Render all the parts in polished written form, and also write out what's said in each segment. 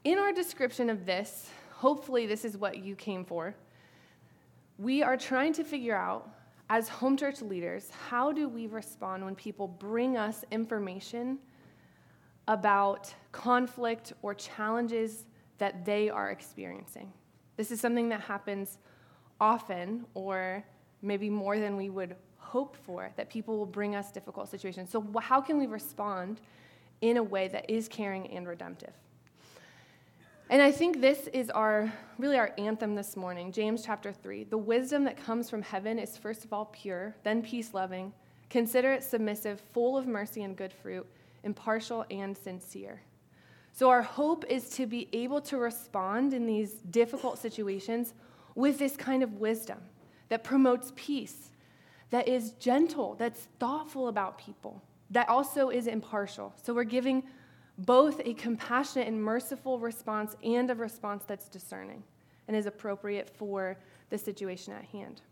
In our description of this, hopefully this is what you came for, we are trying to figure out, as home church leaders, how do we respond when people bring us information about conflict or challenges that they are experiencing. This is something that happens often, or maybe more than we would hope for, that people will bring us difficult situations. So how can we respond in a way that is caring and redemptive? And I think this is really our anthem this morning, James chapter 3. The wisdom that comes from heaven is first of all pure, then peace-loving, considerate, submissive, full of mercy and good fruit, impartial and sincere. So our hope is to be able to respond in these difficult situations with this kind of wisdom that promotes peace, that is gentle, that's thoughtful about people, that also is impartial. So we're giving both a compassionate and merciful response and a response that's discerning and is appropriate for the situation at hand.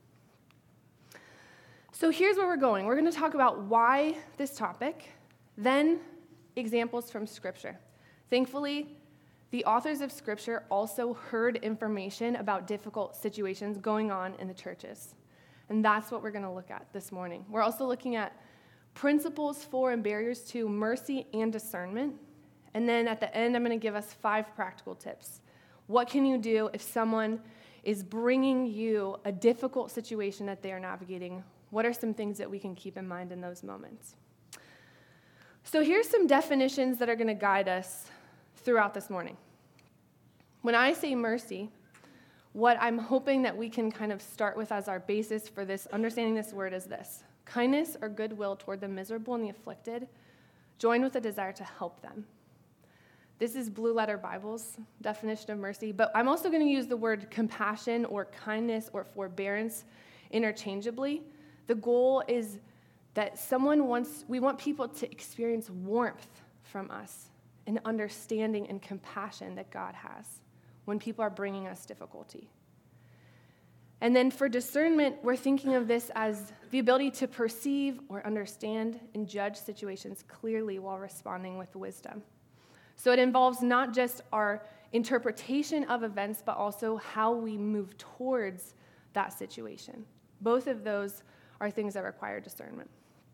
So here's where we're going. We're going to talk about why this topic, then examples from Scripture. Thankfully, the authors of Scripture also heard information about difficult situations going on in the churches. And that's what we're going to look at this morning. We're also looking at principles for and barriers to mercy and discernment. And then at the end, I'm going to give us 5 practical tips. What can you do if someone is bringing you a difficult situation that they are navigating? What are some things that we can keep in mind in those moments? So here's some definitions that are going to guide us throughout this morning. When I say mercy, what I'm hoping that we can kind of start with as our basis for this, understanding this word, is this: kindness or goodwill toward the miserable and the afflicted, joined with a desire to help them. This is Blue Letter Bible's definition of mercy, but I'm also going to use the word compassion or kindness or forbearance interchangeably. The goal is that we want people to experience warmth from us and understanding and compassion that God has when people are bringing us difficulty. And then for discernment, we're thinking of this as the ability to perceive or understand and judge situations clearly while responding with wisdom. So it involves not just our interpretation of events, but also how we move towards that situation. Both of those are things that require discernment.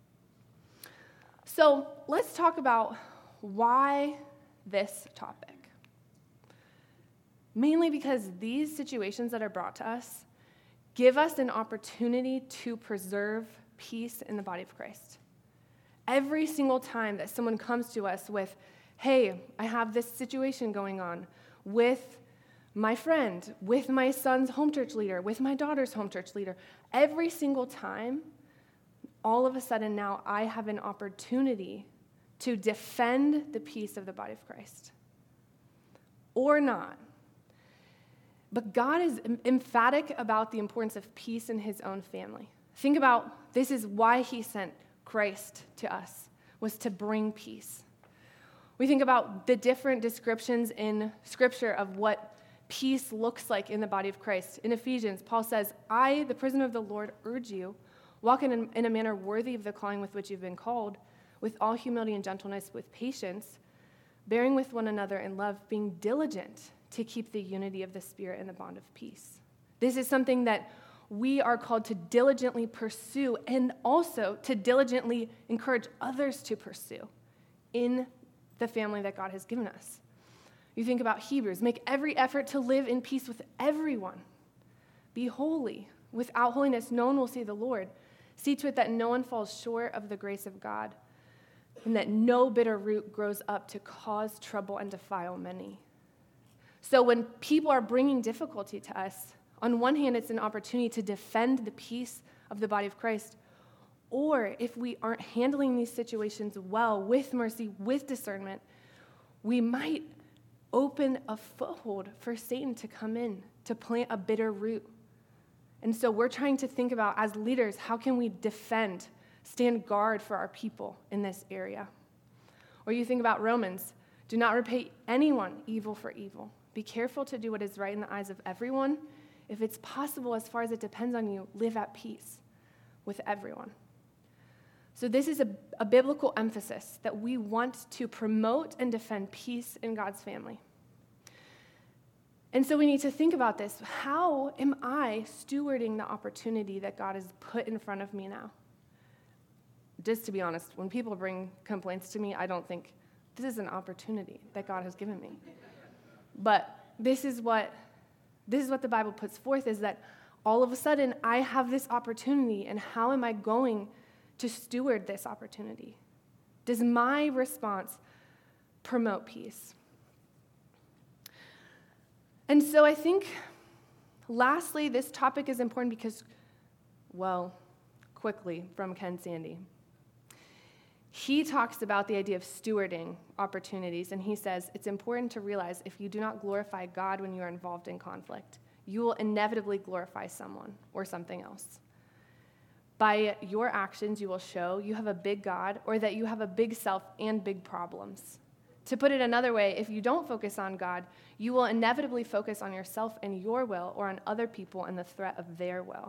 So let's talk about why this topic. Mainly because these situations that are brought to us give us an opportunity to preserve peace in the body of Christ. Every single time that someone comes to us with, hey, I have this situation going on with my friend, with my son's home church leader, with my daughter's home church leader, every single time, all of a sudden now I have an opportunity to defend the peace of the body of Christ. Or not. But God is emphatic about the importance of peace in his own family. Think about, this is why he sent Christ to us, was to bring peace. We think about the different descriptions in Scripture of what peace looks like in the body of Christ. In Ephesians, Paul says, I, the prisoner of the Lord, urge you, walk in a manner worthy of the calling with which you've been called, with all humility and gentleness, with patience, bearing with one another in love, being diligent to keep the unity of the Spirit in the bond of peace. This is something that we are called to diligently pursue and also to diligently encourage others to pursue in the family that God has given us. You think about Hebrews, make every effort to live in peace with everyone. Be holy. Without holiness, no one will see the Lord. See to it that no one falls short of the grace of God, and that no bitter root grows up to cause trouble and defile many. So when people are bringing difficulty to us, on one hand, it's an opportunity to defend the peace of the body of Christ. Or if we aren't handling these situations well, with mercy, with discernment, we might open a foothold for Satan to come in, to plant a bitter root. And so we're trying to think about, as leaders, how can we defend, stand guard for our people in this area? Or you think about Romans, do not repay anyone evil for evil. Be careful to do what is right in the eyes of everyone. If it's possible, as far as it depends on you, live at peace with everyone. So this is a biblical emphasis that we want to promote and defend peace in God's family. And so we need to think about this. How am I stewarding the opportunity that God has put in front of me now? Just to be honest, when people bring complaints to me, I don't think, this is an opportunity that God has given me. But this is what the Bible puts forth, is that all of a sudden I have this opportunity, and how am I going to steward this opportunity? Does my response promote peace? And so I think, lastly, this topic is important because, quickly, from Ken Sande. He talks about the idea of stewarding opportunities, and he says, it's important to realize if you do not glorify God when you are involved in conflict, you will inevitably glorify someone or something else. By your actions, you will show you have a big God, or that you have a big self and big problems. To put it another way, if you don't focus on God, you will inevitably focus on yourself and your will, or on other people and the threat of their will.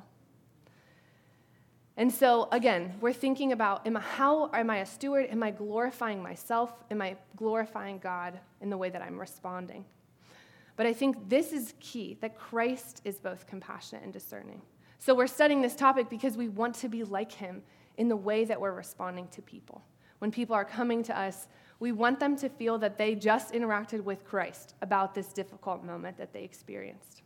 And so, again, we're thinking about, how am I a steward? Am I glorifying myself? Am I glorifying God in the way that I'm responding? But I think this is key, that Christ is both compassionate and discerning. So we're studying this topic because we want to be like him in the way that we're responding to people. When people are coming to us, we want them to feel that they just interacted with Christ about this difficult moment that they experienced.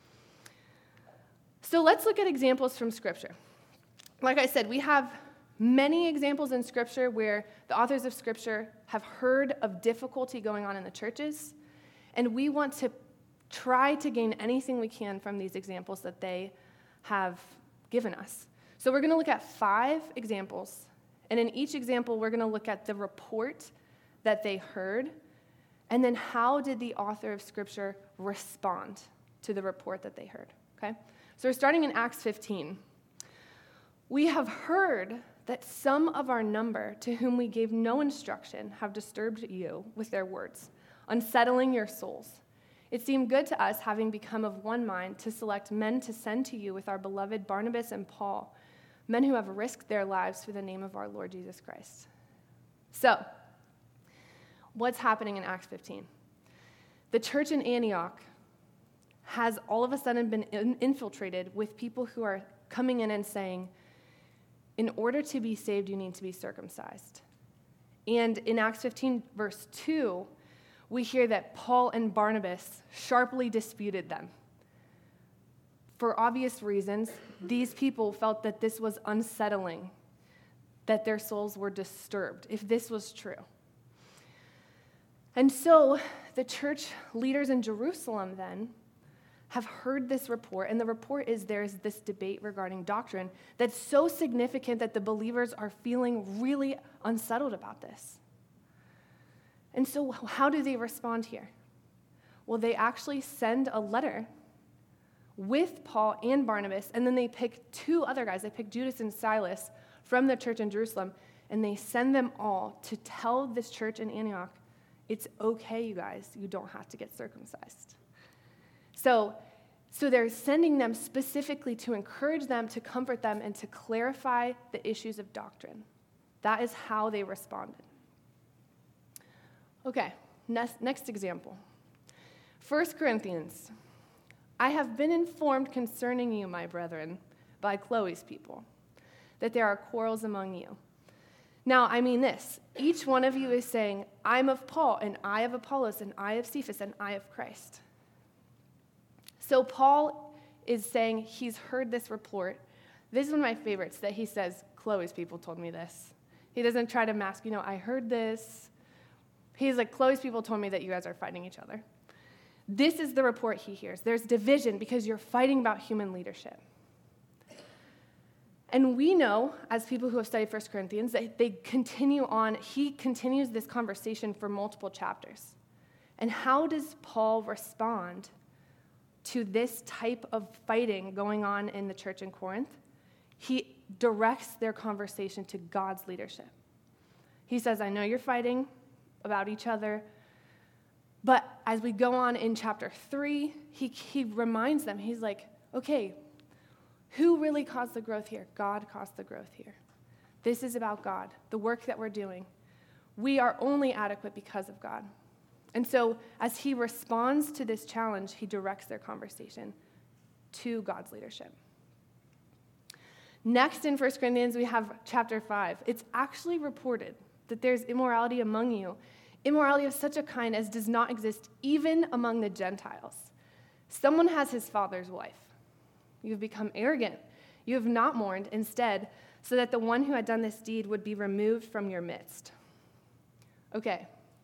So let's look at examples from Scripture. Like I said, we have many examples in Scripture where the authors of Scripture have heard of difficulty going on in the churches, and we want to try to gain anything we can from these examples that they have given us. So we're going to look at 5 examples, and in each example, we're going to look at the report that they heard, and then how did the author of Scripture respond to the report that they heard, okay? So we're starting in Acts 15. We have heard that some of our number, to whom we gave no instruction, have disturbed you with their words, unsettling your souls. It seemed good to us, having become of one mind, to select men to send to you with our beloved Barnabas and Paul, men who have risked their lives for the name of our Lord Jesus Christ. So, what's happening in Acts 15? The church in Antioch has all of a sudden been infiltrated with people who are coming in and saying, in order to be saved, you need to be circumcised. And in Acts 15, verse 2, we hear that Paul and Barnabas sharply disputed them. For obvious reasons, these people felt that this was unsettling, that their souls were disturbed, if this was true. And so the church leaders in Jerusalem then have heard this report, and the report is there's this debate regarding doctrine that's so significant that the believers are feeling really unsettled about this. And so how do they respond here? Well, they actually send a letter with Paul and Barnabas, and then they pick 2 other guys. They pick Judas and Silas from the church in Jerusalem, and they send them all to tell this church in Antioch, it's okay, you guys, you don't have to get circumcised. So they're sending them specifically to encourage them, to comfort them, and to clarify the issues of doctrine. That is how they responded. Okay, next example. 1 Corinthians. I have been informed concerning you, my brethren, by Chloe's people, that there are quarrels among you. Now, I mean this. Each one of you is saying, I'm of Paul, and I of Apollos, and I of Cephas, and I of Christ. So Paul is saying he's heard this report. This is one of my favorites, that he says, Chloe's people told me this. He doesn't try to mask, I heard this. He's like, Chloe's people told me that you guys are fighting each other. This is the report he hears. There's division because you're fighting about human leadership. And we know, as people who have studied 1 Corinthians, that they continue on. He continues this conversation for multiple chapters. And how does Paul respond to this type of fighting going on in the church in Corinth? He directs their conversation to God's leadership. He says, I know you're fighting about each other, but as we go on in chapter 3, he reminds them, he's like, okay, who really caused the growth here? God caused the growth here. This is about God, the work that we're doing. We are only adequate because of God. And so as he responds to this challenge, he directs their conversation to God's leadership. Next in 1 Corinthians, we have chapter 5. It's actually reported that there's immorality among you, immorality of such a kind as does not exist even among the Gentiles. Someone has his father's wife. You have become arrogant. You have not mourned, instead, so that the one who had done this deed would be removed from your midst. Okay.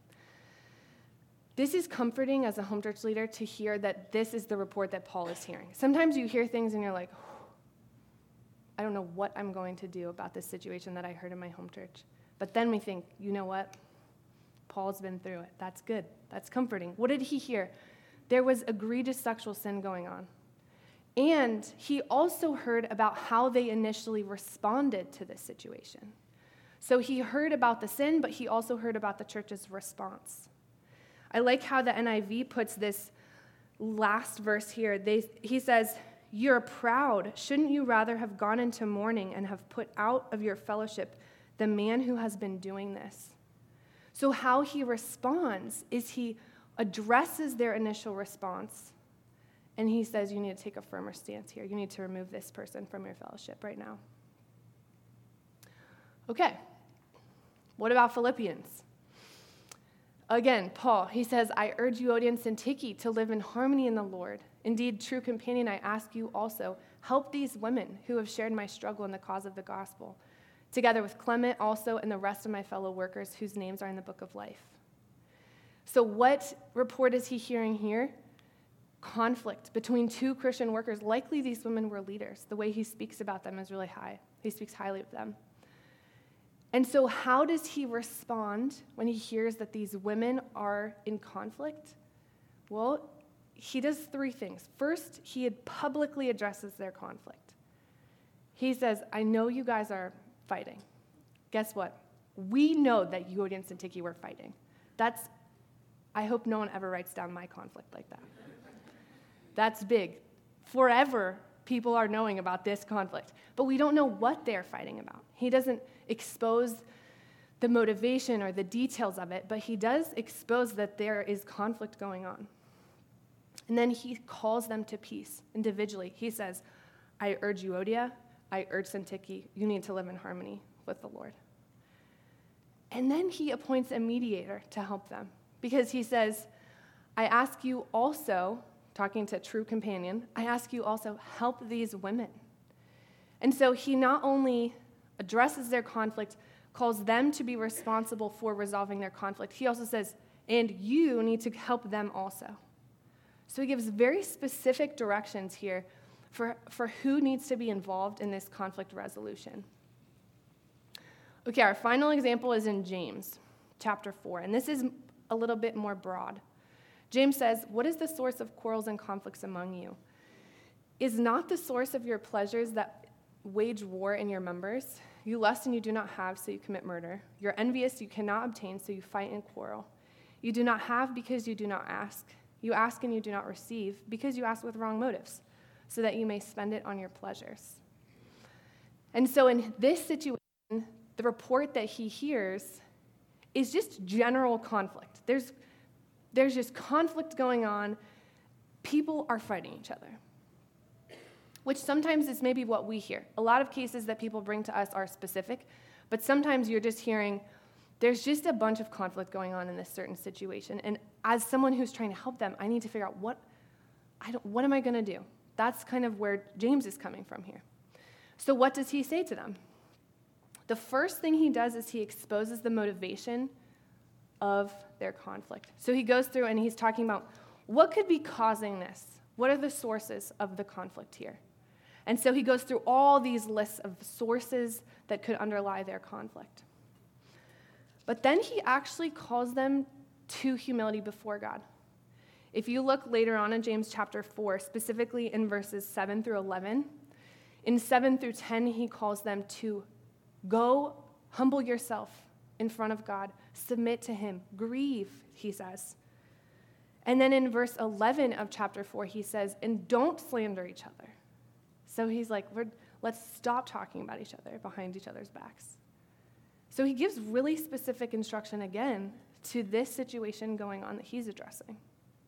This is comforting as a home church leader to hear that this is the report that Paul is hearing. Sometimes you hear things and you're like, I don't know what I'm going to do about this situation that I heard in my home church. But then we think, you know what? Paul's been through it. That's good. That's comforting. What did he hear? There was egregious sexual sin going on. And he also heard about how they initially responded to this situation. So he heard about the sin, but he also heard about the church's response. I like how the NIV puts this last verse here. He says, "You're proud. Shouldn't you rather have gone into mourning and have put out of your fellowship the man who has been doing this?" So how he responds is he addresses their initial response, and he says, you need to take a firmer stance here. You need to remove this person from your fellowship right now. Okay, what about Philippians? Again, Paul, he says, "I urge Euodia and Syntyche to live in harmony in the Lord. Indeed, true companion, I ask you also, help these women who have shared my struggle in the cause of the gospel, together with Clement also and the rest of my fellow workers whose names are in the book of life." So what report is he hearing here? Conflict between two Christian workers. Likely these women were leaders. The way he speaks about them is really high. He speaks highly of them. And so how does he respond when he hears that these women are in conflict? Well, he does three things. First, he publicly addresses their conflict. He says, I know you guys are fighting. Guess what? We know that Euodia and Syntyche were fighting. I hope no one ever writes down my conflict like that. That's big. Forever, people are knowing about this conflict. But we don't know what they're fighting about. He doesn't expose the motivation or the details of it, but he does expose that there is conflict going on. And then he calls them to peace individually. He says, I urge Euodia, I urge Syntyche, you need to live in harmony with the Lord. And then he appoints a mediator to help them, because he says, I ask you also, talking to true companion, I ask you also, help these women. And so he not only addresses their conflict, calls them to be responsible for resolving their conflict, he also says, and you need to help them also. So he gives very specific directions here for who needs to be involved in this conflict resolution. Okay, our final example is in James chapter 4, and this is a little bit more broad. James says, what is the source of quarrels and conflicts among you? Is not the source of your pleasures that wage war in your members? You lust and you do not have, so you commit murder. You're envious, you cannot obtain, so you fight and quarrel. You do not have because you do not ask. You ask and you do not receive because you ask with wrong motives, so that you may spend it on your pleasures. And so in this situation, the report that he hears is just general conflict. There's just conflict going on. People are fighting each other, which sometimes is maybe what we hear. A lot of cases that people bring to us are specific, but sometimes you're just hearing, there's just a bunch of conflict going on in this certain situation. And as someone who's trying to help them, I need to figure out what am I going to do? That's kind of where James is coming from here. So what does he say to them? The first thing he does is he exposes the motivation of their conflict. So he goes through and he's talking about what could be causing this? What are the sources of the conflict here? And so he goes through all these lists of sources that could underlie their conflict. But then he actually calls them to humility before God. If you look later on in James chapter 4, specifically in verses 7 through 11, in 7 through 10, he calls them to go humble yourself in front of God, submit to him, grieve, he says. And then in verse 11 of chapter 4, he says, and don't slander each other. So he's like, let's stop talking about each other behind each other's backs. So he gives really specific instruction again to this situation going on that he's addressing.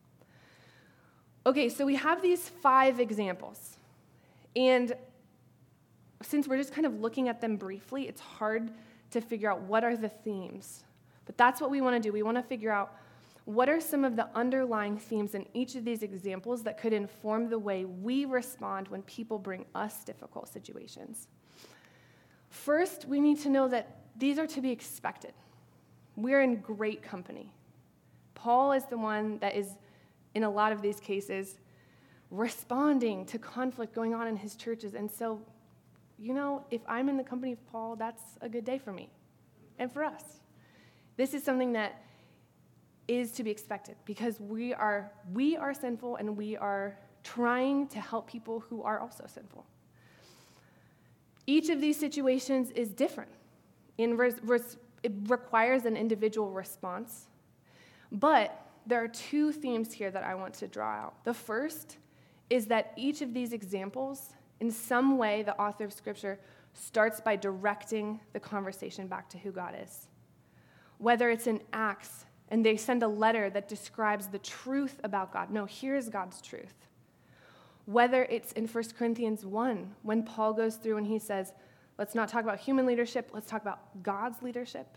Okay, so we have these 5 examples. And since we're just kind of looking at them briefly, it's hard to figure out what are the themes. But that's what we want to do. We want to figure out what are some of the underlying themes in each of these examples that could inform the way we respond when people bring us difficult situations. First, we need to know that these are to be expected. We're in great company. Paul is the one that is, in a lot of these cases, responding to conflict going on in his churches. And so, if I'm in the company of Paul, that's a good day for me and for us. This is something that is to be expected because we are sinful and we are trying to help people who are also sinful. Each of these situations is different. It requires an individual response. But there are 2 themes here that I want to draw out. The first is that each of these examples, in some way, the author of Scripture starts by directing the conversation back to who God is. Whether it's in Acts, and they send a letter that describes the truth about God. No, here's God's truth. Whether it's in 1 Corinthians 1, when Paul goes through and he says, let's not talk about human leadership, let's talk about God's leadership.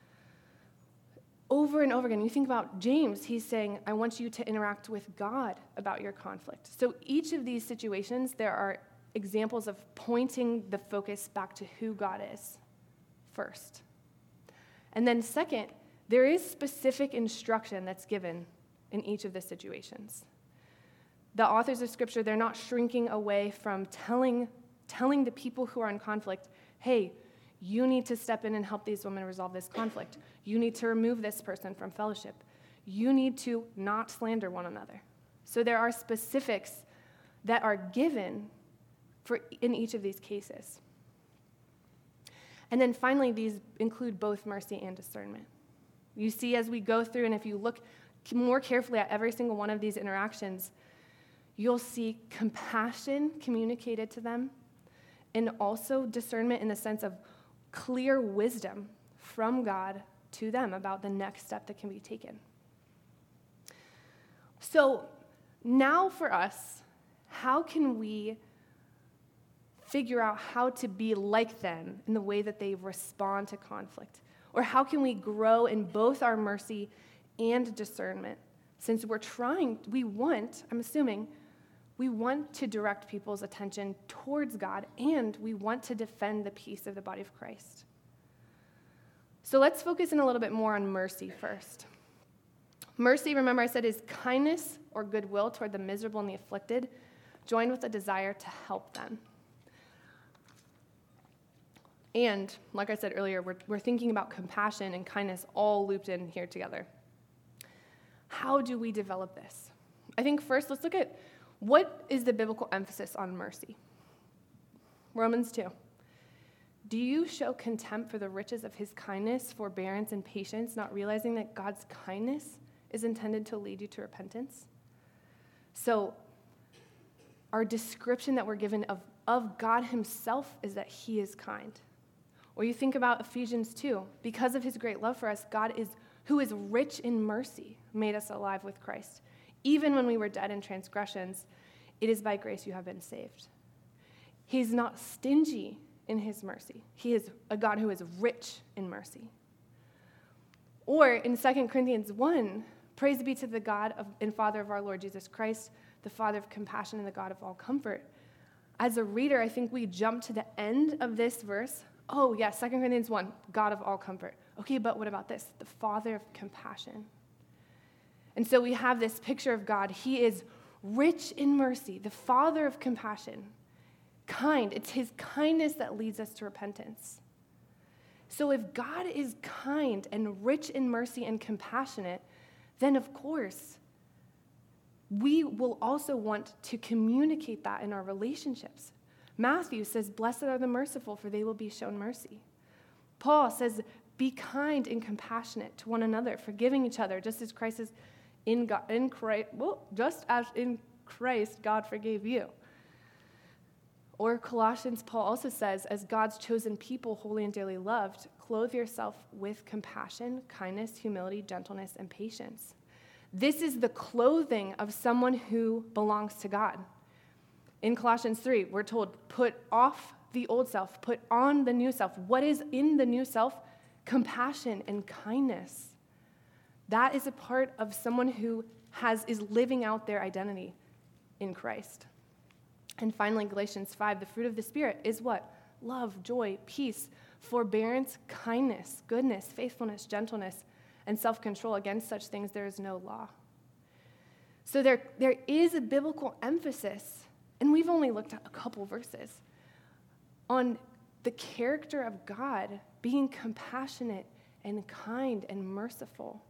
Over and over again, you think about James, he's saying, I want you to interact with God about your conflict. So each of these situations, there are examples of pointing the focus back to who God is first. And then second, there is specific instruction that's given in each of the situations. The authors of Scripture, they're not shrinking away from telling the people who are in conflict, hey, you need to step in and help these women resolve this conflict. You need to remove this person from fellowship. You need to not slander one another. So there are specifics that are given in each of these cases. And then finally, these include both mercy and discernment. You see, as we go through, and if you look more carefully at every single one of these interactions, you'll see compassion communicated to them, and also discernment in the sense of clear wisdom from God to them about the next step that can be taken. So now for us, how can we figure out how to be like them in the way that they respond to conflict? Or how can we grow in both our mercy and discernment? Since we want to direct people's attention towards God, and we want to defend the peace of the body of Christ. So let's focus in a little bit more on mercy first. Mercy, remember I said, is kindness or goodwill toward the miserable and the afflicted, joined with a desire to help them. And, like I said earlier, we're thinking about compassion and kindness all looped in here together. How do we develop this? I think first, let's look at what is the biblical emphasis on mercy. Romans 2. Do you show contempt for the riches of his kindness, forbearance, and patience, not realizing that God's kindness is intended to lead you to repentance? So, our description that we're given of God himself is that he is kind. Or you think about Ephesians 2. Because of his great love for us, God who is rich in mercy, made us alive with Christ. Even when we were dead in transgressions, it is by grace you have been saved. He's not stingy in his mercy. He is a God who is rich in mercy. Or in 2 Corinthians 1, praise be to the God and Father of our Lord Jesus Christ, the Father of compassion and the God of all comfort. As a reader, I think we jump to the end of this verse. Oh, yeah, 2 Corinthians 1, God of all comfort. Okay, but what about this? The Father of compassion. And so we have this picture of God. He is rich in mercy, the Father of compassion, kind. It's his kindness that leads us to repentance. So if God is kind and rich in mercy and compassionate, then of course, we will also want to communicate that in our relationships. Matthew says, blessed are the merciful, for they will be shown mercy. Paul says, be kind and compassionate to one another, forgiving each other, just as Christ is just as in Christ God forgave you. Or Colossians, Paul also says, as God's chosen people, holy and dearly loved, clothe yourself with compassion, kindness, humility, gentleness, and patience. This is the clothing of someone who belongs to God. In Colossians 3, we're told, put off the old self, put on the new self. What is in the new self? Compassion and kindness. That is a part of someone who is living out their identity in Christ. And finally, Galatians 5, the fruit of the Spirit is what? Love, joy, peace, forbearance, kindness, goodness, faithfulness, gentleness, and self-control. Against such things there is no law. So there is a biblical emphasis, and we've only looked at a couple verses, on the character of God being compassionate and kind and merciful.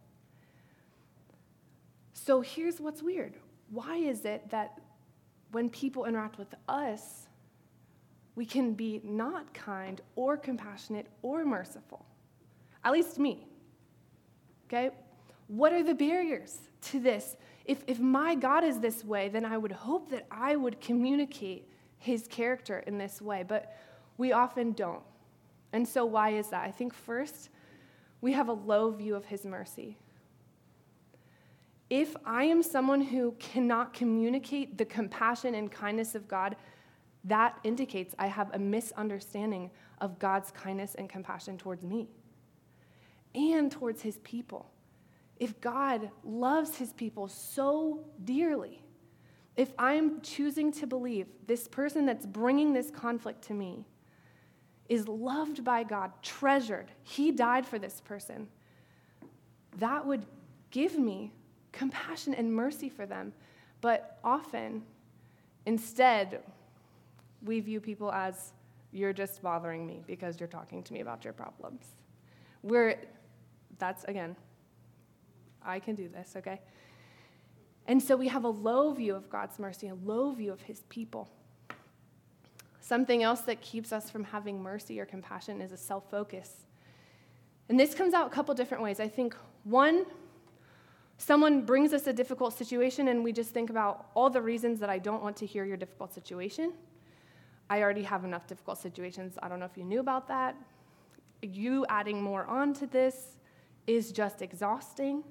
So here's what's weird. Why is it that when people interact with us, we can be not kind or compassionate or merciful? At least me. Okay? What are the barriers to this? If my God is this way, then I would hope that I would communicate his character in this way, but we often don't. And so why is that? I think first, we have a low view of his mercy. If I am someone who cannot communicate the compassion and kindness of God, that indicates I have a misunderstanding of God's kindness and compassion towards me and towards his people. If God loves his people so dearly, if I'm choosing to believe this person that's bringing this conflict to me is loved by God, treasured, he died for this person, that would give me compassion and mercy for them. But often, instead, we view people as, you're just bothering me because you're talking to me about your problems. That's, again, I can do this, okay? And so we have a low view of God's mercy, a low view of his people. Something else that keeps us from having mercy or compassion is a self-focus. And this comes out a couple different ways. I think, one, someone brings us a difficult situation and we just think about all the reasons that I don't want to hear your difficult situation. I already have enough difficult situations. I don't know if you knew about that. You adding more onto this is just exhausting.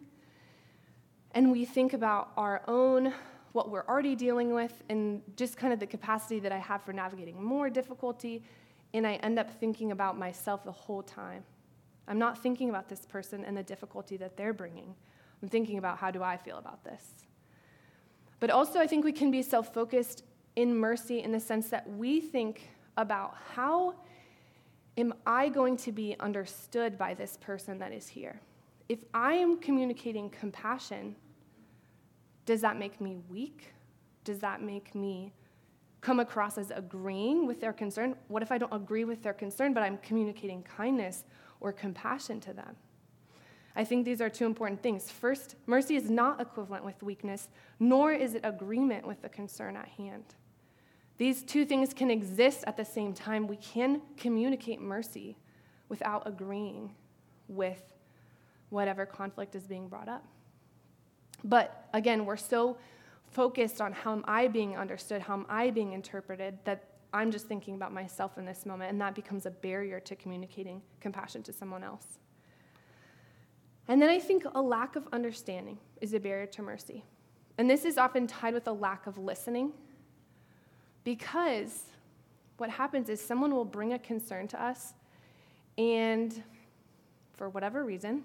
And we think about our own, what we're already dealing with, and just kind of the capacity that I have for navigating more difficulty, and I end up thinking about myself the whole time. I'm not thinking about this person and the difficulty that they're bringing. I'm thinking about, how do I feel about this? But also, I think we can be self-focused in mercy in the sense that we think about, how am I going to be understood by this person that is here? If I am communicating compassion, does that make me weak? Does that make me come across as agreeing with their concern? What if I don't agree with their concern, but I'm communicating kindness or compassion to them? I think these are two important things. First, mercy is not equivalent with weakness, nor is it agreement with the concern at hand. These two things can exist at the same time. We can communicate mercy without agreeing with whatever conflict is being brought up. But again, we're so focused on how am I being understood, how am I being interpreted, that I'm just thinking about myself in this moment, and that becomes a barrier to communicating compassion to someone else. And then I think a lack of understanding is a barrier to mercy. And this is often tied with a lack of listening, because what happens is someone will bring a concern to us, and for whatever reason,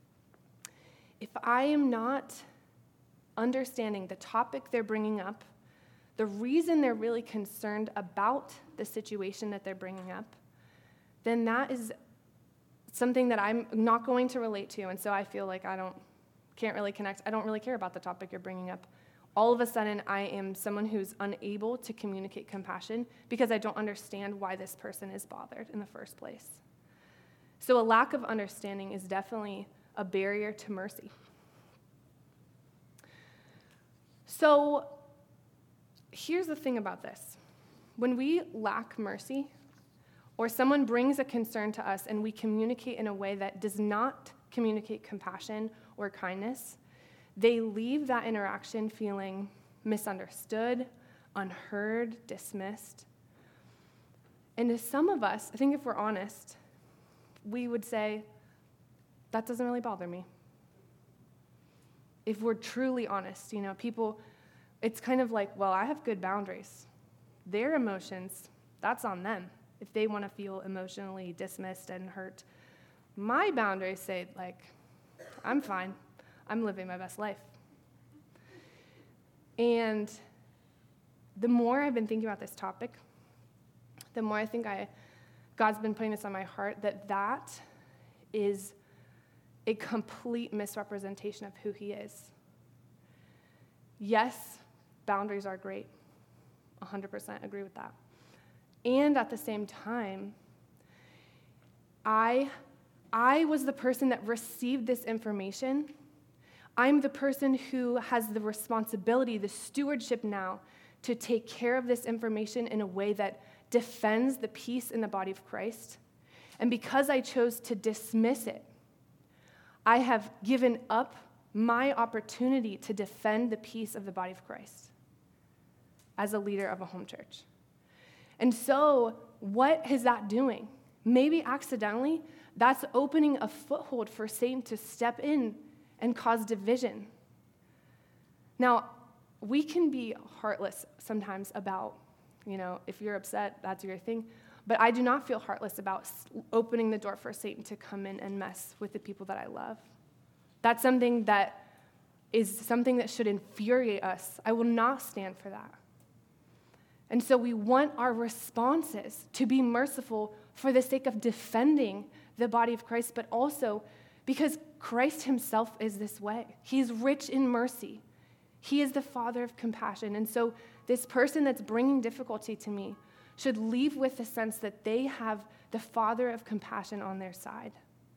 if I am not understanding the topic they're bringing up, the reason they're really concerned about the situation that they're bringing up, then that is something that I'm not going to relate to, and so I feel like can't really connect. I don't really care about the topic you're bringing up. All of a sudden, I am someone who's unable to communicate compassion because I don't understand why this person is bothered in the first place. So a lack of understanding is definitely a barrier to mercy. So here's the thing about this. When we lack mercy, or someone brings a concern to us and we communicate in a way that does not communicate compassion or kindness, they leave that interaction feeling misunderstood, unheard, dismissed. And to some of us, I think if we're honest, we would say, that doesn't really bother me. If we're truly honest, people, it's kind of like, well, I have good boundaries. Their emotions, that's on them. If they want to feel emotionally dismissed and hurt, my boundaries say, like, I'm fine. I'm living my best life. And the more I've been thinking about this topic, the more I think God's been putting this on my heart, that is a complete misrepresentation of who he is. Yes, boundaries are great. 100% agree with that. And at the same time, I was the person that received this information. I'm the person who has the responsibility, the stewardship now, to take care of this information in a way that defends the peace in the body of Christ. And because I chose to dismiss it, I have given up my opportunity to defend the peace of the body of Christ as a leader of a home church. And so, what is that doing? Maybe accidentally, that's opening a foothold for Satan to step in and cause division. Now, we can be heartless sometimes about, if you're upset, that's your thing. But I do not feel heartless about opening the door for Satan to come in and mess with the people that I love. That's something that should infuriate us. I will not stand for that. And so we want our responses to be merciful for the sake of defending the body of Christ, but also because Christ himself is this way. He's rich in mercy. He is the Father of compassion. And so this person that's bringing difficulty to me should leave with the sense that they have the Father of compassion on their side.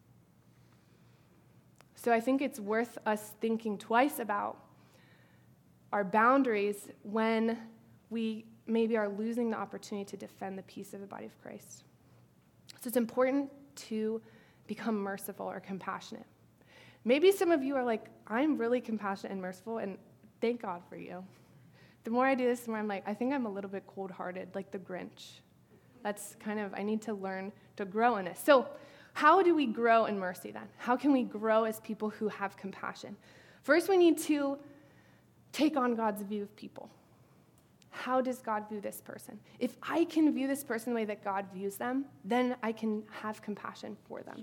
So I think it's worth us thinking twice about our boundaries when we maybe are losing the opportunity to defend the peace of the body of Christ. So it's important to become merciful or compassionate. Maybe some of you are like, I'm really compassionate and merciful, and thank God for you. The more I do this, the more I'm like, I think I'm a little bit cold-hearted, like the Grinch. That's I need to learn to grow in this. So how do we grow in mercy then? How can we grow as people who have compassion? First, we need to take on God's view of people. How does God view this person? If I can view this person the way that God views them, then I can have compassion for them.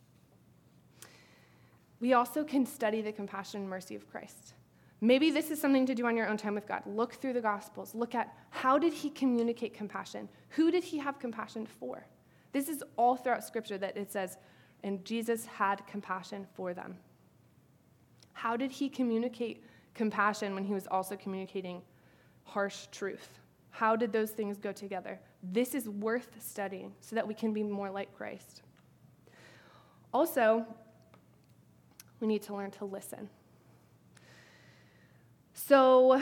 We also can study the compassion and mercy of Christ. Maybe this is something to do on your own time with God. Look through the Gospels. Look at how did he communicate compassion? Who did he have compassion for? This is all throughout Scripture that it says, and Jesus had compassion for them. How did he communicate compassion when he was also communicating harsh truth? How did those things go together? This is worth studying so that we can be more like Christ. Also, we need to learn to listen. So,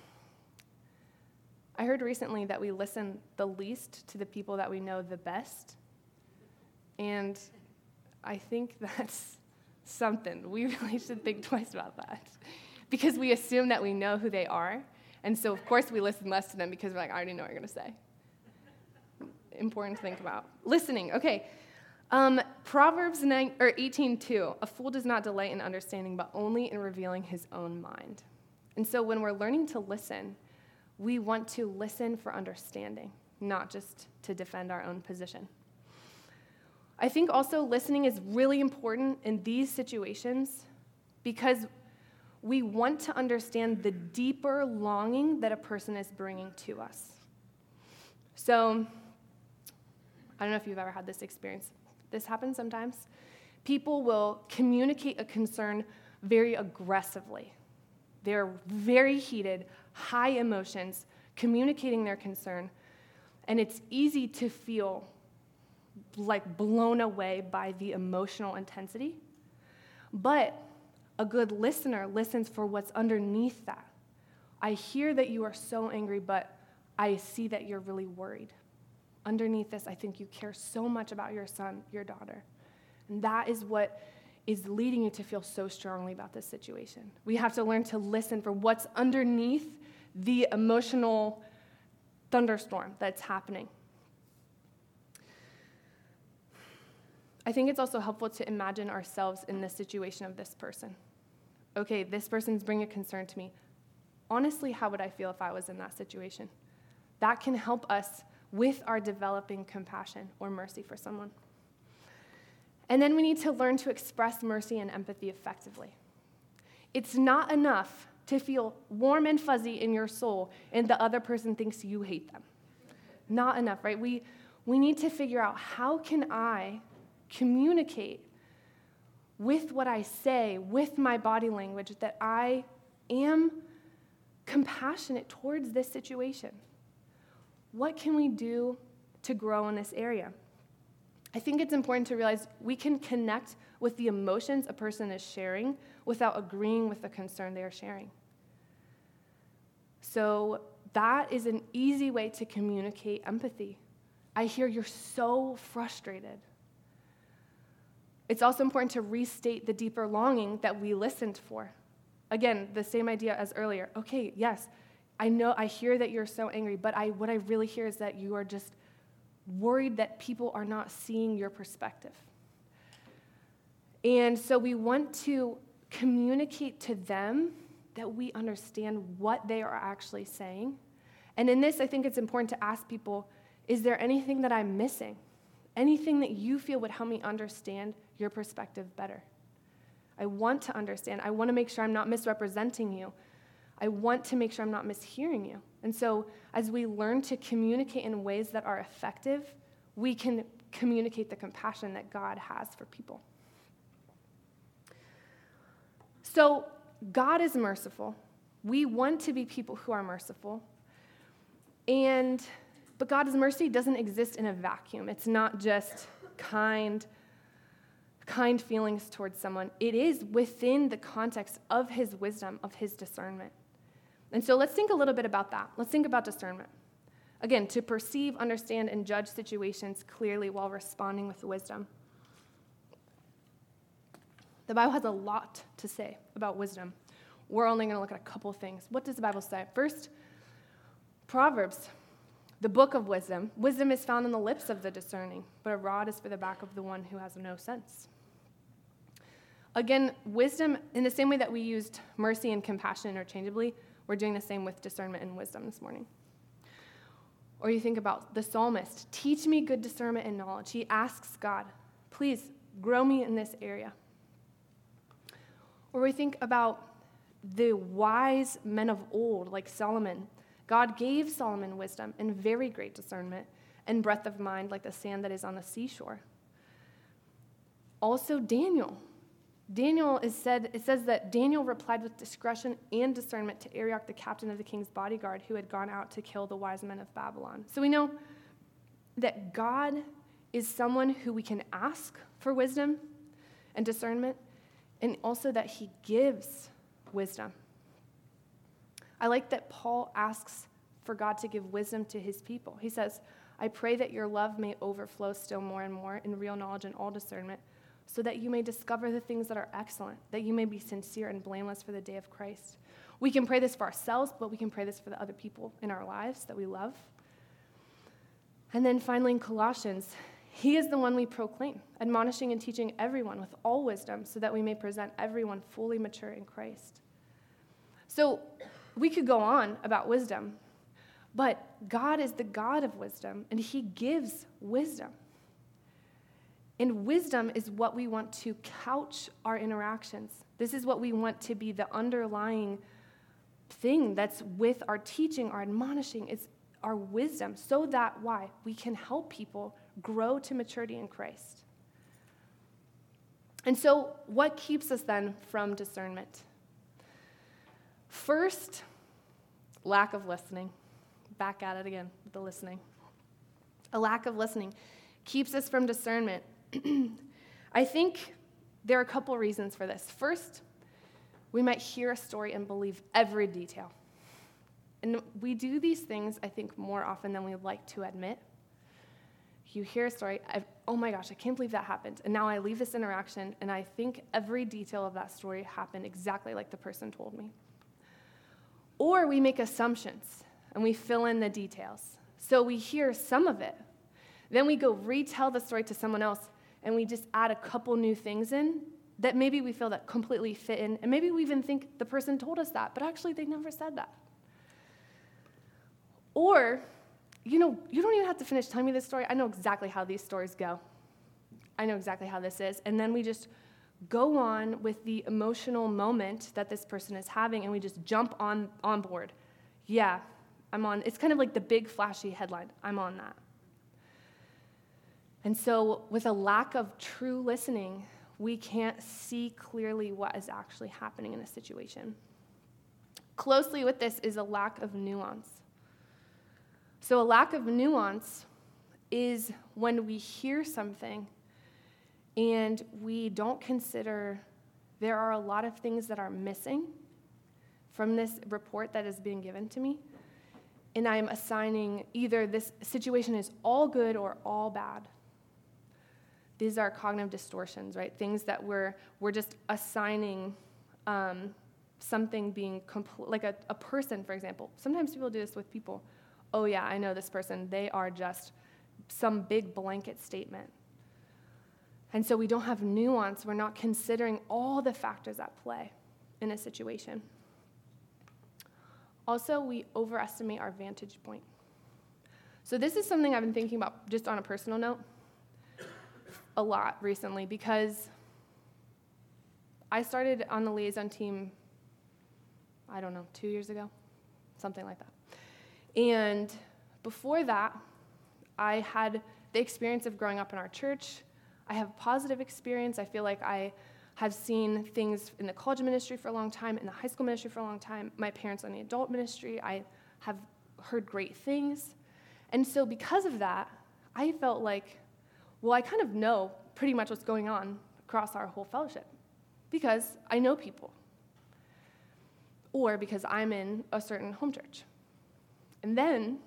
I heard recently that we listen the least to the people that we know the best. And I think that's something. We really should think twice about that. Because we assume that we know who they are. And so, of course, we listen less to them because we're like, I already know what you're going to say. Important to think about. Listening, okay. Proverbs 18:2, a fool does not delight in understanding, but only in revealing his own mind. And so when we're learning to listen, we want to listen for understanding, not just to defend our own position. I think also listening is really important in these situations because we want to understand the deeper longing that a person is bringing to us. So, I don't know if you've ever had this experience. This happens sometimes. People will communicate a concern very aggressively. They're very heated, high emotions, communicating their concern, and it's easy to feel like blown away by the emotional intensity. But a good listener listens for what's underneath that. I hear that you are so angry, but I see that you're really worried. Underneath this, I think you care so much about your son, your daughter. And that is what is leading you to feel so strongly about this situation. We have to learn to listen for what's underneath the emotional thunderstorm that's happening. I think it's also helpful to imagine ourselves in the situation of this person. Okay, this person's bringing a concern to me. Honestly, how would I feel if I was in that situation? That can help us with our developing compassion or mercy for someone. And then we need to learn to express mercy and empathy effectively. It's not enough to feel warm and fuzzy in your soul and the other person thinks you hate them. Not enough, right? We need to figure out, how can I communicate with what I say, with my body language, that I am compassionate towards this situation? What can we do to grow in this area? I think it's important to realize we can connect with the emotions a person is sharing without agreeing with the concern they are sharing. So that is an easy way to communicate empathy. I hear you're so frustrated. It's also important to restate the deeper longing that we listened for. Again, the same idea as earlier. Okay, yes, I hear that you're so angry, but what I really hear is that you are just worried that people are not seeing your perspective. And so we want to communicate to them that we understand what they are actually saying. And in this, I think it's important to ask people, is there anything that I'm missing? Anything that you feel would help me understand your perspective better? I want to understand. I want to make sure I'm not misrepresenting you. I want to make sure I'm not mishearing you. And so as we learn to communicate in ways that are effective, we can communicate the compassion that God has for people. So God is merciful. We want to be people who are merciful. But God's mercy doesn't exist in a vacuum. It's not just kind feelings towards someone. It is within the context of his wisdom, of his discernment. And so let's think a little bit about that. Let's think about discernment. Again, to perceive, understand, and judge situations clearly while responding with wisdom. The Bible has a lot to say about wisdom. We're only going to look at a couple things. What does the Bible say? First, Proverbs, the book of wisdom. Wisdom is found in the lips of the discerning, but a rod is for the back of the one who has no sense. Again, wisdom, in the same way that we used mercy and compassion interchangeably, we're doing the same with discernment and wisdom this morning. Or you think about the psalmist, teach me good discernment and knowledge. He asks God, please grow me in this area. Or we think about the wise men of old, like Solomon. God gave Solomon wisdom and very great discernment and breadth of mind like the sand that is on the seashore. Also Daniel. It says that Daniel replied with discretion and discernment to Arioch, the captain of the king's bodyguard, who had gone out to kill the wise men of Babylon. So we know that God is someone who we can ask for wisdom and discernment, and also that he gives wisdom. I like that Paul asks for God to give wisdom to his people. He says, I pray that your love may overflow still more and more in real knowledge and all discernment, so that you may discover the things that are excellent, that you may be sincere and blameless for the day of Christ. We can pray this for ourselves, but we can pray this for the other people in our lives that we love. And then finally in Colossians, he is the one we proclaim, admonishing and teaching everyone with all wisdom, so that we may present everyone fully mature in Christ. So we could go on about wisdom, but God is the God of wisdom, and he gives wisdom. And wisdom is what we want to couch our interactions. This is what we want to be the underlying thing that's with our teaching, our admonishing, is our wisdom, so that why? We can help people grow to maturity in Christ. And so what keeps us then from discernment? First, lack of listening. Back at it again with the listening. A lack of listening keeps us from discernment. I think there are a couple reasons for this. First, we might hear a story and believe every detail. And we do these things, I think, more often than we'd like to admit. You hear a story, oh my gosh, I can't believe that happened. And now I leave this interaction, and I think every detail of that story happened exactly like the person told me. Or we make assumptions, and we fill in the details. So we hear some of it. Then we go retell the story to someone else, and we just add a couple new things in that maybe we feel that completely fit in, and maybe we even think the person told us that, but actually they never said that. Or, you don't even have to finish telling me this story. I know exactly how these stories go. I know exactly how this is. And then we just go on with the emotional moment that this person is having, and we just jump on board. Yeah, I'm on. It's kind of like the big flashy headline. I'm on that. And so with a lack of true listening, we can't see clearly what is actually happening in a situation. Closely with this is a lack of nuance. So a lack of nuance is when we hear something and we don't consider there are a lot of things that are missing from this report that is being given to me, and I'm assigning either this situation is all good or all bad. These are cognitive distortions, right? Things that we're just assigning something being like a person, for example. Sometimes people do this with people. Oh yeah, I know this person. They are just some big blanket statement. And so we don't have nuance. We're not considering all the factors at play in a situation. Also, we overestimate our vantage point. So this is something I've been thinking about just on a personal note a lot recently, because I started on the liaison team, 2 years ago, something like that. And before that, I had the experience of growing up in our church. I have positive experience. I feel like I have seen things in the college ministry for a long time, in the high school ministry for a long time. My parents are in the adult ministry. I have heard great things. And so because of that, I felt like, well, I kind of know pretty much what's going on across our whole fellowship because I know people, or because I'm in a certain home church. And then,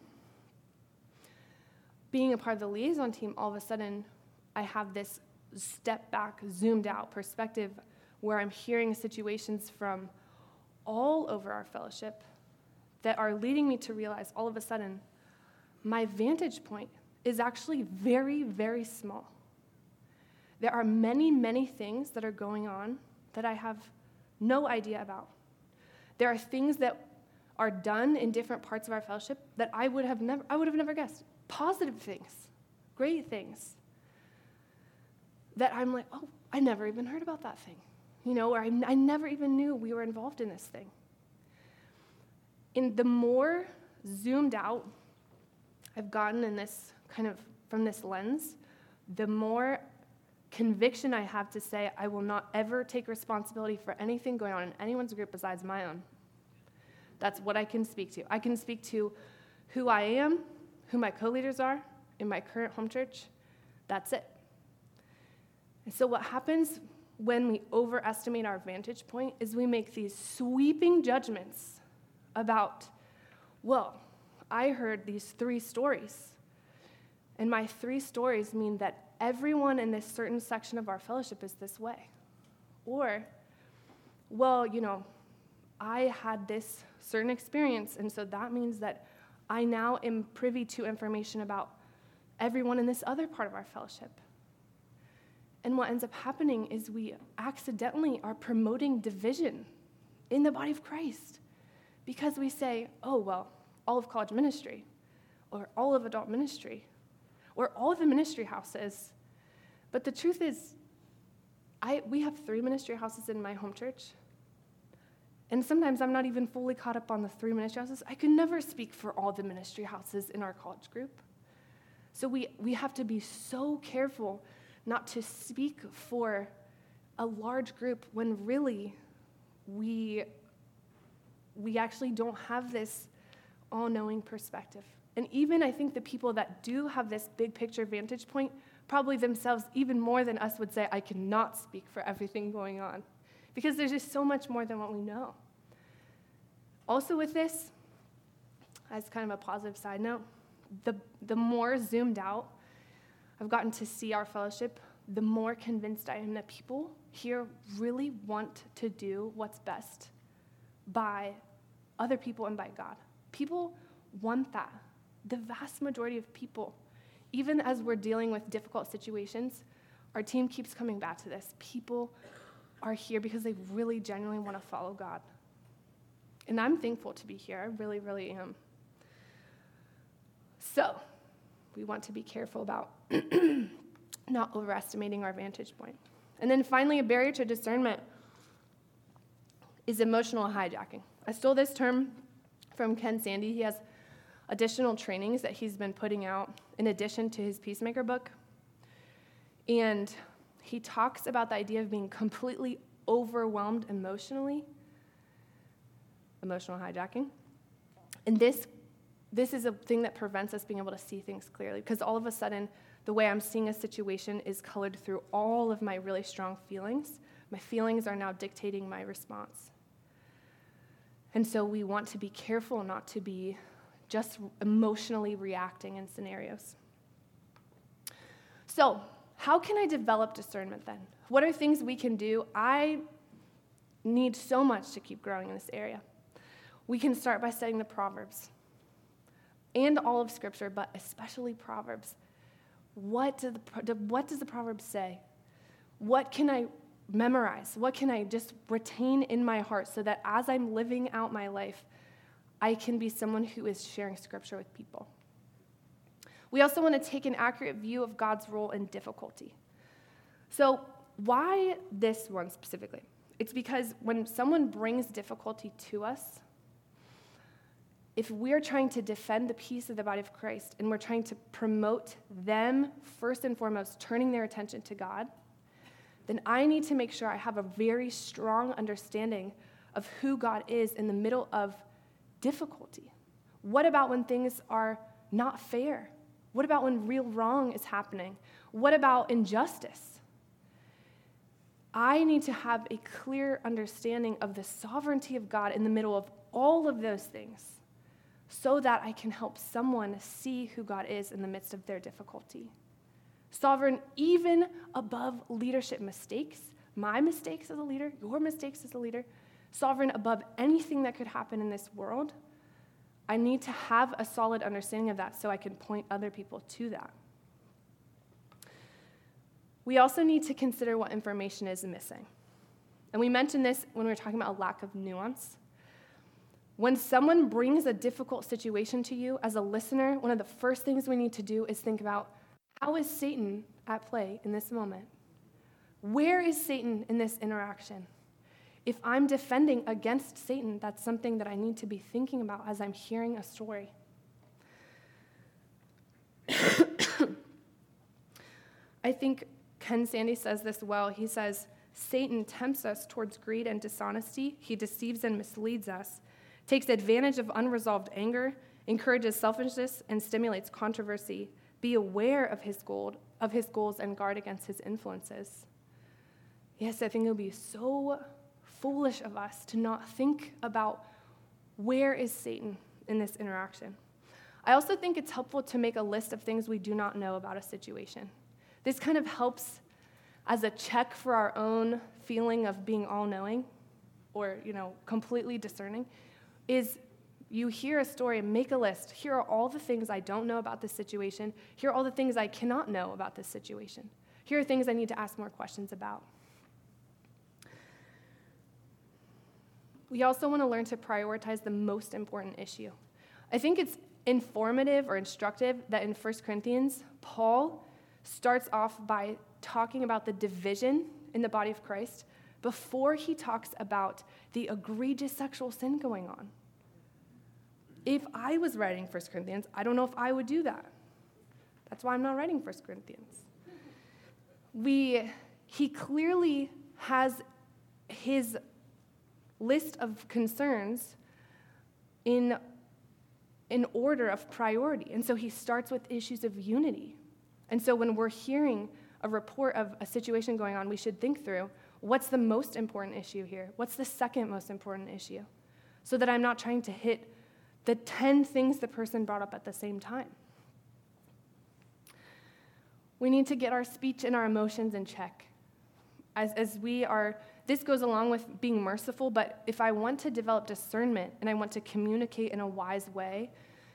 being a part of the liaison team, all of a sudden, I have this step back, zoomed out perspective where I'm hearing situations from all over our fellowship that are leading me to realize all of a sudden my vantage point is actually very, very small. There are many, many things that are going on that I have no idea about. There are things that are done in different parts of our fellowship that I would have never guessed. Positive things, great things, that I'm like, oh, I never even heard about that thing, or I never even knew we were involved in this thing. And the more zoomed out I've gotten in this kind of from this lens, the more conviction I have to say I will not ever take responsibility for anything going on in anyone's group besides my own. That's what I can speak to. I can speak to who I am, who my co-leaders are in my current home church. That's it. And so what happens when we overestimate our vantage point is we make these sweeping judgments about, well, I heard these 3 stories, and my 3 stories mean that everyone in this certain section of our fellowship is this way. Or, well, I had this certain experience, and so that means that I now am privy to information about everyone in this other part of our fellowship. And what ends up happening is we accidentally are promoting division in the body of Christ because we say, oh, well, all of college ministry, or all of adult ministry, or all of the ministry houses. But the truth is, we have 3 ministry houses in my home church. And sometimes I'm not even fully caught up on the 3 ministry houses. I could never speak for all the ministry houses in our college group. So we have to be so careful not to speak for a large group when really we actually don't have this all-knowing perspective. And even I think the people that do have this big picture vantage point probably themselves, even more than us, would say, I cannot speak for everything going on. Because there's just so much more than what we know. Also with this, as kind of a positive side note, the more zoomed out I've gotten to see our fellowship, the more convinced I am that people here really want to do what's best by other people and by God. People want that. The vast majority of people, even as we're dealing with difficult situations, Our team keeps coming back to this. People are here because they really genuinely want to follow God. And I'm thankful to be here. I really, really am. So, we want to be careful about not overestimating our vantage point. And then finally, a barrier to discernment is emotional hijacking. I stole this term from Ken Sande. He has additional trainings that he's been putting out in addition to his Peacemaker book. And he talks about the idea of being completely overwhelmed emotionally, emotional hijacking. And this is a thing that prevents us being able to see things clearly, because all of a sudden, the way I'm seeing a situation is colored through all of my really strong feelings. My feelings are now dictating my response. And so we want to be careful not to be just emotionally reacting in scenarios. So, how can I develop discernment then? What are things we can do? I need so much to keep growing in this area. We can start by studying the Proverbs and all of Scripture, but especially Proverbs. What does the Proverbs say? What can I memorize? What can I just retain in my heart so that as I'm living out my life, I can be someone who is sharing Scripture with people? We also want to take an accurate view of God's role in difficulty. So why this one specifically? It's because when someone brings difficulty to us, if we're trying to defend the peace of the body of Christ and we're trying to promote them first and foremost, turning their attention to God, then I need to make sure I have a very strong understanding of who God is in the middle of difficulty. What about when things are not fair? What about when real wrong is happening? What about injustice? I need to have a clear understanding of the sovereignty of God in the middle of all of those things so that I can help someone see who God is in the midst of their difficulty. Sovereign even above leadership mistakes, my mistakes as a leader, your mistakes as a leader, sovereign above anything that could happen in this world. I need to have a solid understanding of that so I can point other people to that. We also need to consider what information is missing. And we mentioned this when we were talking about a lack of nuance. When someone brings a difficult situation to you as a listener, one of the first things we need to do is think about, how is Satan at play in this moment? Where is Satan in this interaction? If I'm defending against Satan, that's something that I need to be thinking about as I'm hearing a story. I think Ken Sande says this well. He says, Satan tempts us towards greed and dishonesty. He deceives and misleads us, takes advantage of unresolved anger, encourages selfishness, and stimulates controversy. Be aware of his goals and guard against his influences. Yes, I think it would be so foolish of us to not think about where is Satan in this interaction. I also think it's helpful to make a list of things we do not know about a situation. This kind of helps as a check for our own feeling of being all-knowing or, completely discerning, is you hear a story, make a list. Here are all the things I don't know about this situation. Here are all the things I cannot know about this situation. Here are things I need to ask more questions about. We also want to learn to prioritize the most important issue. I think it's informative or instructive that in 1 Corinthians, Paul starts off by talking about the division in the body of Christ before he talks about the egregious sexual sin going on. If I was writing 1 Corinthians, I don't know if I would do that. That's why I'm not writing 1 Corinthians. He clearly has his list of concerns in order of priority. And so he starts with issues of unity. And so when we're hearing a report of a situation going on, we should think through, what's the most important issue here? What's the second most important issue? So that I'm not trying to hit the 10 things the person brought up at the same time. We need to get our speech and our emotions in check. This goes along with being merciful, but if I want to develop discernment and I want to communicate in a wise way,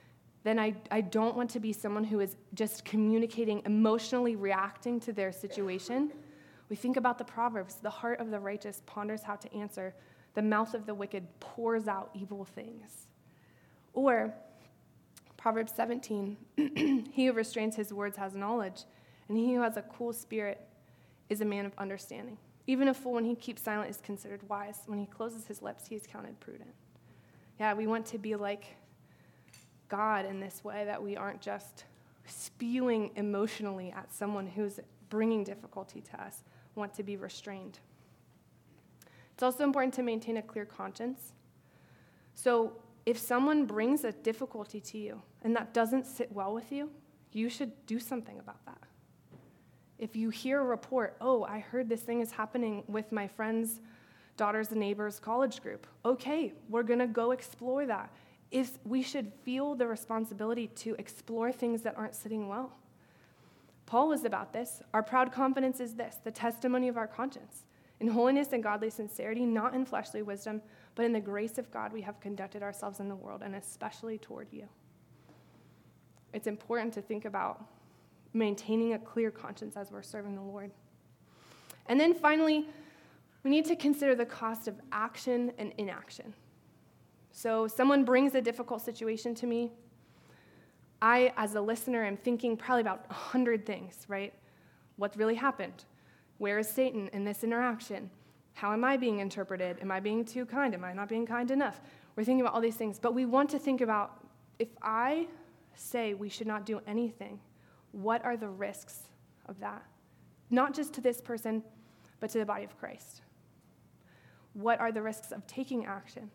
then I don't want to be someone who is just communicating, emotionally reacting to their situation. We think about the Proverbs. The heart of the righteous ponders how to answer. The mouth of the wicked pours out evil things. Or Proverbs 17, he who restrains his words has knowledge, and he who has a cool spirit is a man of understanding. Even a fool, when he keeps silent, is considered wise. When he closes his lips, he is counted prudent. Yeah, we want to be like God in this way, that we aren't just spewing emotionally at someone who's bringing difficulty to us. We want to be restrained. It's also important to maintain a clear conscience. So if someone brings a difficulty to you and that doesn't sit well with you, you should do something about that. If you hear a report, oh, I heard this thing is happening with my friend's daughter's neighbor's college group, okay, we're going to go explore that. If we should feel the responsibility to explore things that aren't sitting well. Paul was about this. Our proud confidence is this, the testimony of our conscience. In holiness and godly sincerity, not in fleshly wisdom, but in the grace of God we have conducted ourselves in the world, and especially toward you. It's important to think about maintaining a clear conscience as we're serving the Lord. And then finally, we need to consider the cost of action and inaction. So someone brings a difficult situation to me. I, as a listener, am thinking probably about 100 things, right? What really happened? Where is Satan in this interaction? How am I being interpreted? Am I being too kind? Am I not being kind enough? We're thinking about all these things, but we want to think about, if I say we should not do anything, what are the risks of that? Not just to this person, but to the body of Christ. What are the risks of taking action?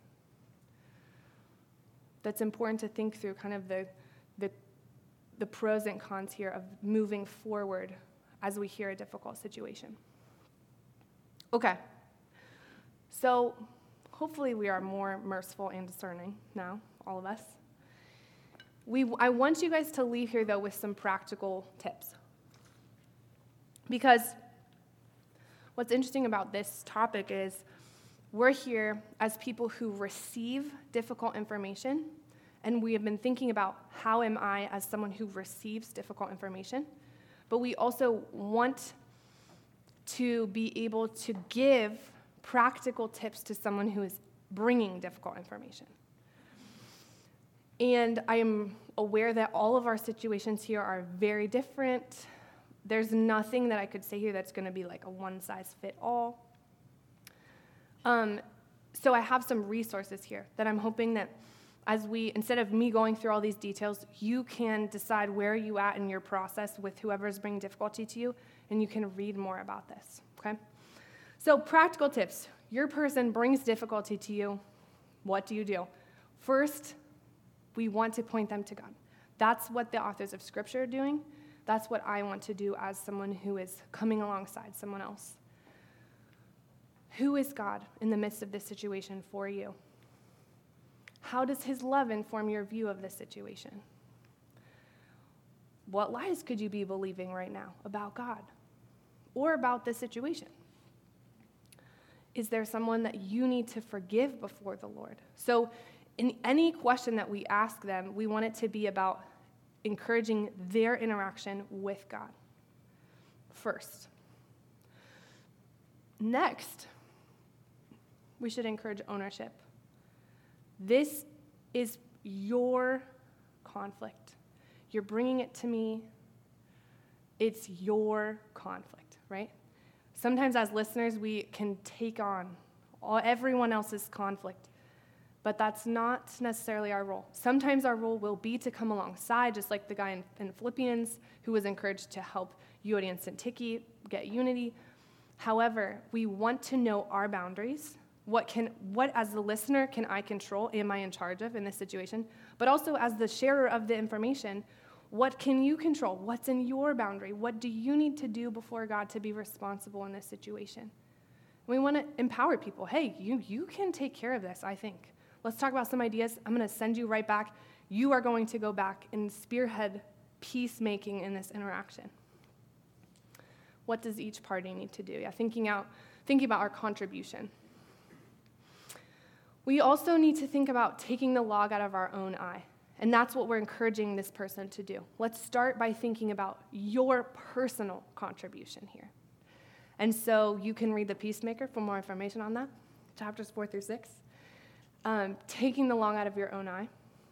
That's important to think through, kind of the pros and cons here of moving forward as we hear a difficult situation. Okay, so hopefully we are more merciful and discerning now, all of us. I want you guys to leave here, though, with some practical tips. Because what's interesting about this topic is we're here as people who receive difficult information, and we have been thinking about how am I as someone who receives difficult information, but we also want to be able to give practical tips to someone who is bringing difficult information. And I am aware that all of our situations here are very different. There's nothing that I could say here that's going to be like a one-size-fit-all. So I have some resources here that I'm hoping that instead of me going through all these details, you can decide where you at in your process with whoever's bringing difficulty to you, and you can read more about this, okay? So practical tips. Your person brings difficulty to you. What do you do? First, we want to point them to God. That's what the authors of Scripture are doing. That's what I want to do as someone who is coming alongside someone else. Who is God in the midst of this situation for you? How does his love inform your view of this situation? What lies could you be believing right now about God or about this situation? Is there someone that you need to forgive before the Lord? So in any question that we ask them, we want it to be about encouraging their interaction with God first. Next, we should encourage ownership. This is your conflict. You're bringing it to me. It's your conflict, right? Sometimes as listeners, we can take on everyone else's conflict, but that's not necessarily our role. Sometimes our role will be to come alongside, just like the guy in Philippians who was encouraged to help Euodia and Syntyche get unity. However, we want to know our boundaries. What as the listener can I control, am I in charge of in this situation? But also as the sharer of the information, what can you control? What's in your boundary? What do you need to do before God to be responsible in this situation? We want to empower people. Hey, you can take care of this, I think. Let's talk about some ideas. I'm going to send you right back. You are going to go back and spearhead peacemaking in this interaction. What does each party need to do? Yeah, thinking about our contribution. We also need to think about taking the log out of our own eye And that's what we're encouraging this person to do. Let's start by thinking about your personal contribution here. And so you can read The Peacemaker for more information on that, chapters 4 through 6. Taking the log out of your own eye.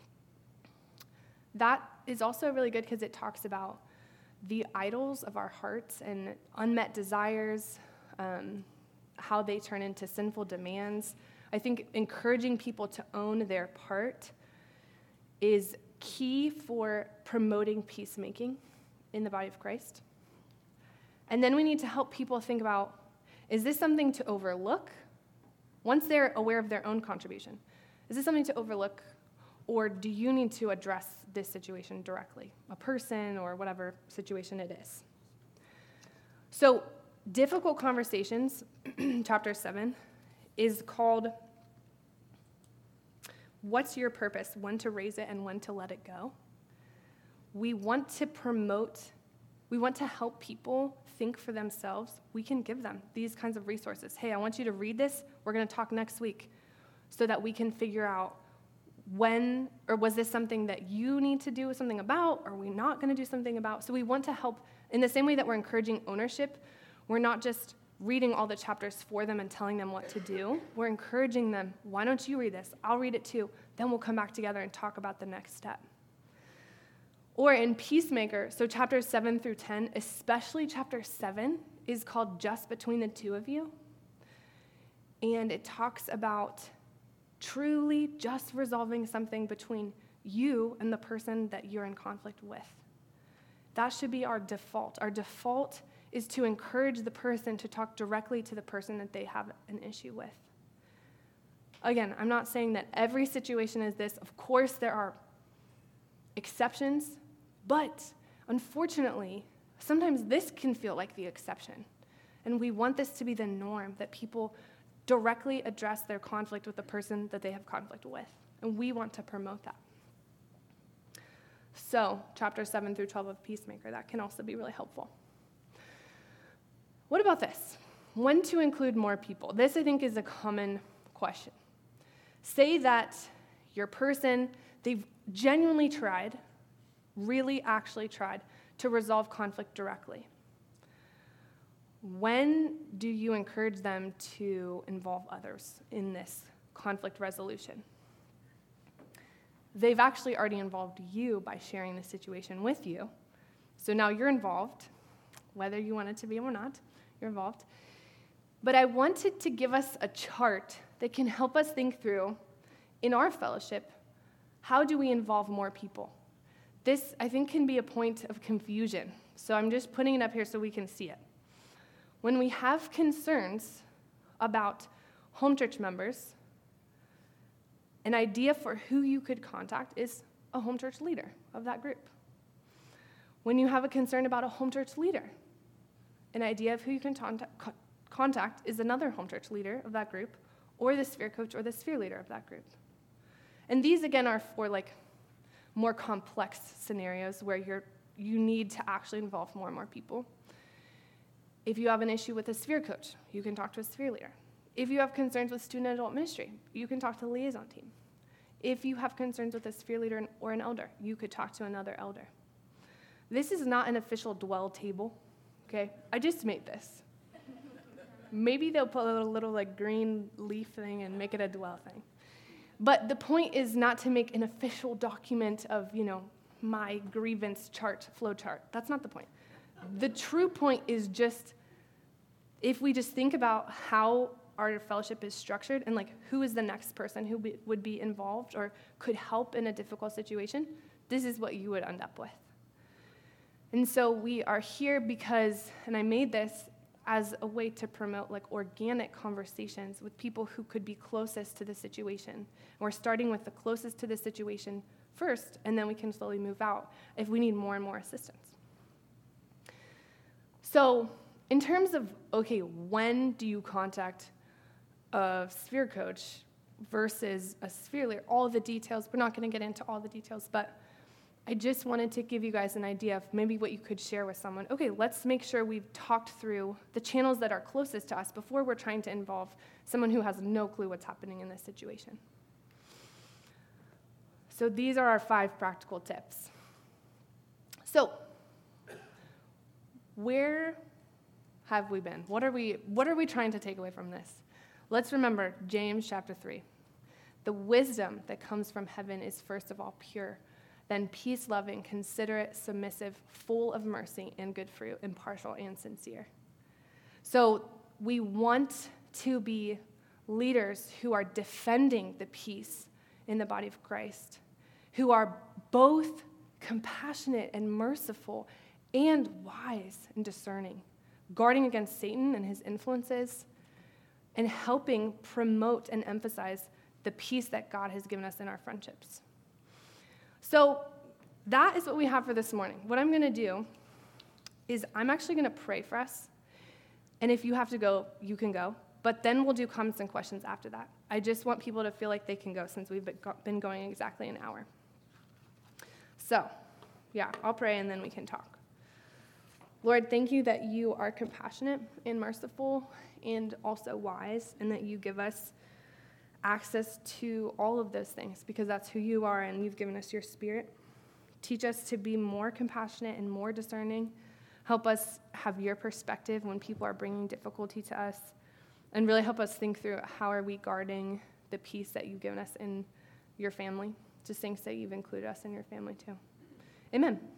That is also really good because it talks about the idols of our hearts and unmet desires, how they turn into sinful demands. I think encouraging people to own their part is key for promoting peacemaking in the body of Christ. And then we need to help people think about, is this something to overlook? Once they're aware of their own contribution, is this something to overlook, or do you need to address this situation directly, a person or whatever situation it is? So, difficult conversations, chapter 7, is called What's Your Purpose? When to raise it and when to let it go. We want to help people think for themselves. We can give them these kinds of resources. Hey, I want you to read this. We're going to talk next week so that we can figure out when, or was this something that you need to do something about, or are we not going to do something about? So we want to help in the same way that we're encouraging ownership. We're not just reading all the chapters for them and telling them what to do. We're encouraging them, why don't you read this? I'll read it too. Then we'll come back together and talk about the next step. Or in Peacemaker, so chapters 7 through 10, especially chapter 7, is called Just Between the Two of You. And it talks about truly just resolving something between you and the person that you're in conflict with. That should be our default. Our default is to encourage the person to talk directly to the person that they have an issue with. Again, I'm not saying that every situation is this. Of course, there are exceptions, but unfortunately, sometimes this can feel like the exception. And we want this to be the norm, that people directly address their conflict with the person that they have conflict with. And we want to promote that. So, chapter 7 through 12 of Peacemaker, that can also be really helpful. What about this? When to include more people? This, I think, is a common question. Say that your person, they've genuinely tried, really actually tried, to resolve conflict directly. When do you encourage them to involve others in this conflict resolution? They've actually already involved you by sharing the situation with you. So now you're involved, whether you want it to be or not, you're involved. But I wanted to give us a chart that can help us think through, in our fellowship, how do we involve more people? This, I think, can be a point of confusion. So I'm just putting it up here so we can see it. When we have concerns about home church members, an idea for who you could contact is a home church leader of that group. When you have a concern about a home church leader, an idea of who you can contact is another home church leader of that group, or the sphere coach or the sphere leader of that group. And these, again, are for more complex scenarios where you need to actually involve more and more people. If you have an issue with a sphere coach, you can talk to a sphere leader. If you have concerns with student and adult ministry, you can talk to the liaison team. If you have concerns with a sphere leader or an elder, you could talk to another elder. This is not an official dwell table, okay? I just made this. Maybe they'll put a little green leaf thing and make it a dwell thing. But the point is not to make an official document of, my grievance chart, flow chart. That's not the point. The true point is just, if we just think about how our fellowship is structured and who is the next person who would be involved or could help in a difficult situation, this is what you would end up with. And so we are here because, and I made this as a way to promote organic conversations with people who could be closest to the situation. And we're starting with the closest to the situation first, and then we can slowly move out if we need more and more assistance. So in terms of, when do you contact a sphere coach versus a sphere leader? All of the details, we're not going to get into all the details, but I just wanted to give you guys an idea of maybe what you could share with someone. Okay, let's make sure we've talked through the channels that are closest to us before we're trying to involve someone who has no clue what's happening in this situation. So these are our 5 practical tips. So where have we been? What are we trying to take away from this? Let's remember James chapter 3. The wisdom that comes from heaven is first of all pure, then peace-loving, considerate, submissive, full of mercy and good fruit, impartial and sincere. So we want to be leaders who are defending the peace in the body of Christ, who are both compassionate and merciful and wise and discerning, guarding against Satan and his influences, and helping promote and emphasize the peace that God has given us in our friendships. So that is what we have for this morning. What I'm going to do is I'm actually going to pray for us, and if you have to go, you can go, but then we'll do comments and questions after that. I just want people to feel like they can go since we've been going exactly an hour. So, yeah, I'll pray and then we can talk. Lord, thank you that you are compassionate and merciful and also wise, and that you give us access to all of those things because that's who you are and you've given us your Spirit. Teach us to be more compassionate and more discerning. Help us have your perspective when people are bringing difficulty to us, and really help us think through how are we guarding the peace that you've given us in your family, just things that you've included us in your family too. Amen.